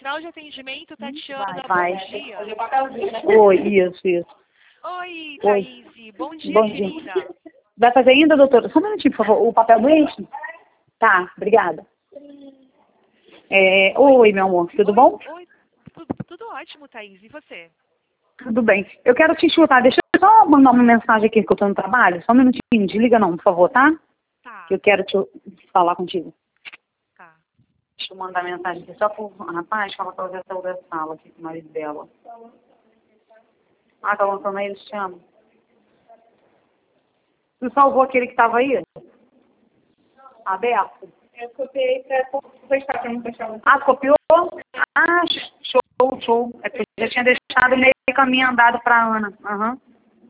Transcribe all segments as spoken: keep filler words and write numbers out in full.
Central de Atendimento, Tatiana, Vai, bom vai. dia. Oi, isso, isso. Oi, Oi. Thaís. Bom dia, Bom querida. dia. Vai fazer ainda, doutora? Só um minutinho, por favor. O papel doente? Tá, obrigada. É, oi, meu amor, tudo Oi, bom? Oi, tudo, tudo ótimo, Thaís. E você? Tudo bem. Eu quero te chutar. Deixa eu só mandar uma mensagem aqui que eu tô no trabalho. Só um minutinho. Desliga não, por favor, tá? Tá, Que eu quero te falar contigo. tá. Deixa eu mandar mensagem aqui só pro rapaz, fala pra ver se da sala aqui com o marido dela. Ah, tá lançando aí, eles te chamam. Tu salvou aquele que tava aí? Aberto? Eu copiei para postar para não fechar. Ah, copiou? Ah, show, show. É que eu já tinha deixado meio caminho andado pra Ana. Aham.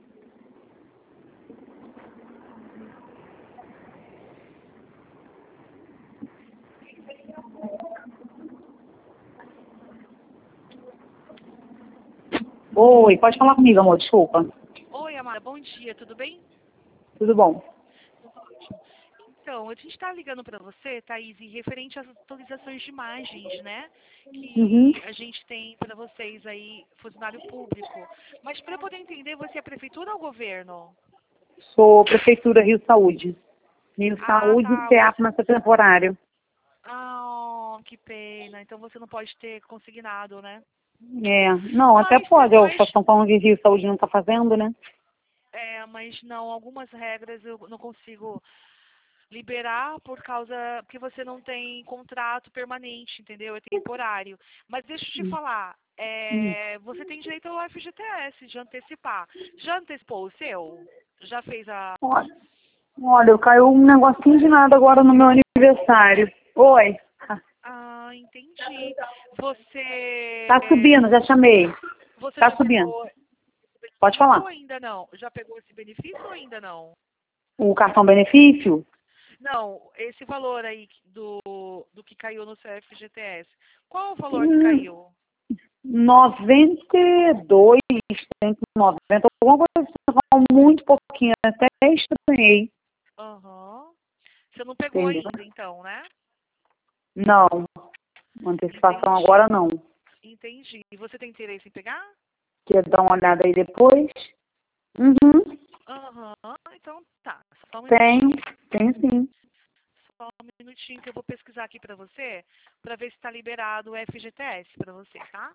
Oi, pode falar comigo, amor, desculpa. Oi, Amara, bom dia, tudo bem? Tudo bom? Então, a gente está ligando para você, Thaís, em referente às atualizações de imagens, né? Que Uhum. a gente tem para vocês aí, funcionário público. Mas para poder entender, você é prefeitura ou governo? Sou Prefeitura Rio Saúde. Rio Ah, Saúde e tá. C A P Você... massa temporário. Ah, que pena. Então você não pode ter consignado, né? É, não, até Mas você pode, a faz. Estão falando que Rio Saúde não está fazendo, né? É, mas não, algumas regras eu não consigo liberar por causa que você não tem contrato permanente, entendeu? É temporário. Mas deixa eu te Hum. falar, é, você tem direito ao F G T S de antecipar. Já antecipou o seu? Já fez a. Olha, olha, caiu um negocinho de nada agora no meu aniversário. Oi. Ah, entendi. Você. Tá subindo, já chamei. Você Tá já subindo. pegou esse Pode benefício ou falar. ainda não? Já pegou esse benefício ou ainda não? O cartão benefício? Não, esse valor aí do, do que caiu no seu F G T S. Qual é o valor que Hum, caiu? noventa e dois, cento e noventa, alguma coisa assim, muito pouquinho, até estranhei. Aham. Você não pegou Entendeu? ainda, então, né? Não, antecipação Entendi. agora não. Entendi. E você tem interesse em pegar? Quer dar uma olhada aí depois? Uhum. Aham. Então tá. Só um Tenho, minutinho. tenho sim. Só um minutinho que eu vou pesquisar aqui pra você, pra ver se tá liberado o F G T S pra você, tá?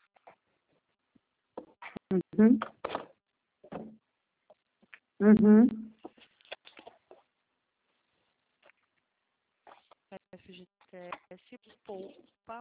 Uhum. Uhum. F G T S poupa.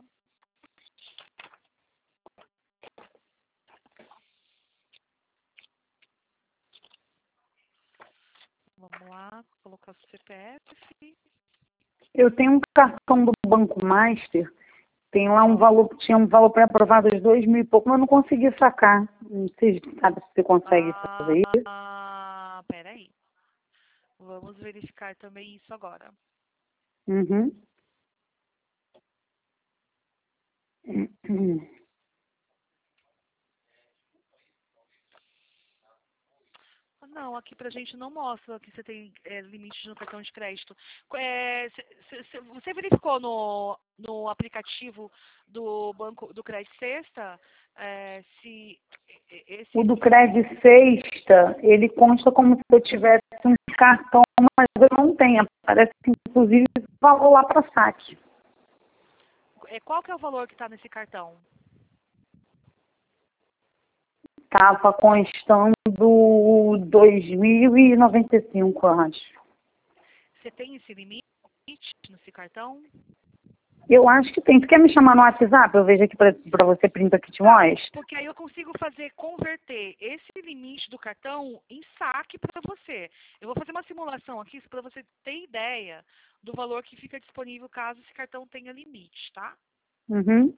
Vamos lá, colocar o C P F. Eu tenho um cartão do Banco Master, tem lá um valor, tinha um valor pré-aprovado de dois mil e pouco, mas eu não consegui sacar. Não sei, sabe se você consegue fazer isso? Ah, peraí. Vamos verificar também isso agora. Uhum. Uhum. Não, aqui pra gente não mostra que você tem é, limite no cartão de crédito. É, cê, cê, cê- você verificou no, no aplicativo do Banco do Crédito Sexta é, se e- esse O do Crédito Sexta, ele consta como se eu tivesse um cartão, mas eu não tenho. Parece que, inclusive, valor lá para saque. é, qual que é o valor que está nesse cartão? Estava constando dois mil e noventa e cinco, eu acho. Você tem esse limite nesse cartão? Eu acho que tem. Tu quer me chamar no WhatsApp? Eu vejo aqui para você, printa aqui te Tá, mostro. porque aí eu consigo fazer, converter esse limite do cartão em saque para você. Eu vou fazer uma simulação aqui para você ter ideia do valor que fica disponível caso esse cartão tenha limite, tá? Uhum.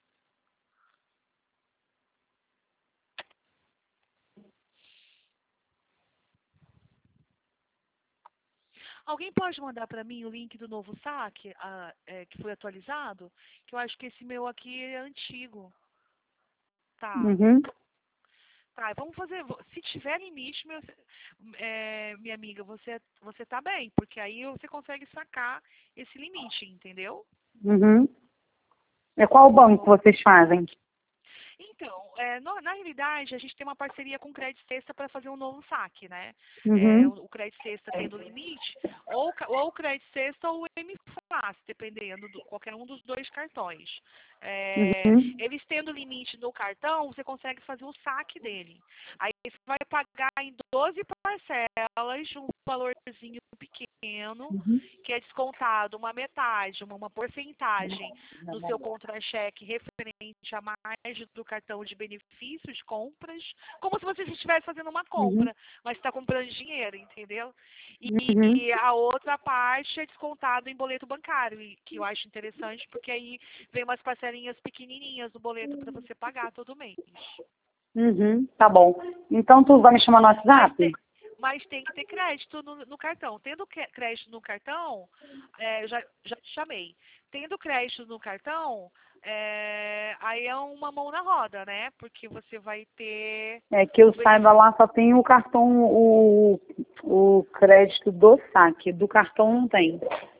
Alguém pode mandar para mim o link do novo saque, ah, é, que foi atualizado? Que eu acho que esse meu aqui é antigo. Tá. Uhum. Tá, vamos fazer. Se tiver limite, meu, é, minha amiga, você, você tá bem, porque aí você consegue sacar esse limite, entendeu? Uhum. É qual banco que vocês fazem? Então, é, no- na realidade, a gente tem uma parceria com o Crédito Sexta para fazer um novo saque, né? É, Uhum. o, o Crédito Sexta tendo limite, ou, o ca- ou o Crédito Sexta ou o M Fácil, dependendo do qualquer um dos dois cartões. É, Uhum. eles tendo limite no cartão, você consegue fazer o saque dele. Aí você vai pagar em doze parcelas, um valorzinho pequeno, Uhum. que é descontado uma metade, uma, uma porcentagem no seu contra-cheque referente a margem do cartão de benefícios de compras, como se você estivesse fazendo uma Uhum. compra, mas está comprando dinheiro, entendeu? E, Uhum. e a outra parte é descontado em boleto bancário, e, que eu acho interessante, porque aí vem umas parcelinhas pequenininhas no boleto para você pagar todo mês. Uhum. Tá bom. Então tu vai me chamar no Mas WhatsApp? tem, mas tem que ter crédito no, no cartão. Tendo que- crédito no cartão, é, eu já, já te chamei. Tendo crédito no cartão, é, aí é uma mão na roda, né? Porque você vai ter É que eu o saiba benefício. lá só tem o cartão, o, o crédito do saque. Do cartão não tem.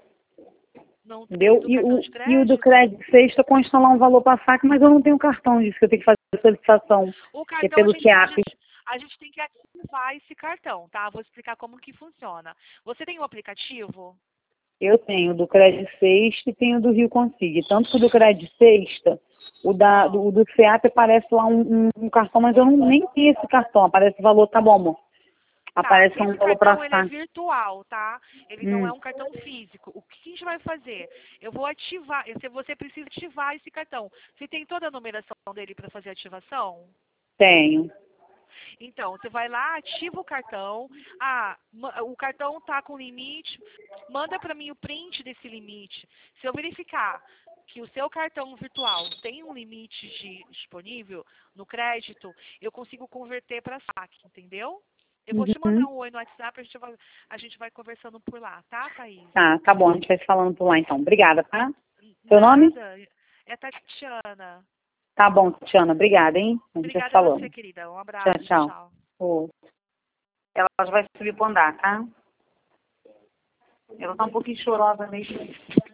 Não tem Entendeu? do E cartão o, de e o do crédito. crédito sexta consta lá um valor para saque, mas eu não tenho cartão disso, que eu tenho que fazer a solicitação, O que é cartão a pelo gente, a Q A P. gente, a gente tem que ativar esse cartão, tá? Vou explicar como que funciona. Você tem um aplicativo? Eu tenho do crédito sexta e tenho do Rio Consigue. Tanto que o do crédito sexta, o da, do, o do C A P aparece lá um, um, um cartão, mas eu não, nem tenho esse cartão. Aparece o valor, tá bom, amor? Tá, Aparece um esse valor para cartão ele é saque. virtual, tá? Ele não Hum, é um cartão físico. O que a gente vai fazer? Eu vou ativar, se você precisa ativar esse cartão. Você tem toda a numeração dele para fazer a ativação? tenho. Então, você vai lá, ativa o cartão. Ah, ma- o cartão tá com limite. Manda para mim o print desse limite. Se eu verificar que o seu cartão virtual tem um limite de- disponível no crédito, eu consigo converter para saque, entendeu? Eu vou te mandar Uhum. um oi no WhatsApp, a gente vai, a gente vai conversando por lá, tá, Thaís? Tá, tá bom, a gente vai se falando por lá então. Obrigada, tá? Seu nome? Nada. É Tatiana. Tá bom, Tiana, obrigada, hein? A gente vai se Obrigada a você, falando. querida. Um Tchau, abraço. Tchau, tchau. tchau. Ô, ela vai subir pro andar, tá? Ela tá um pouquinho chorosa mesmo.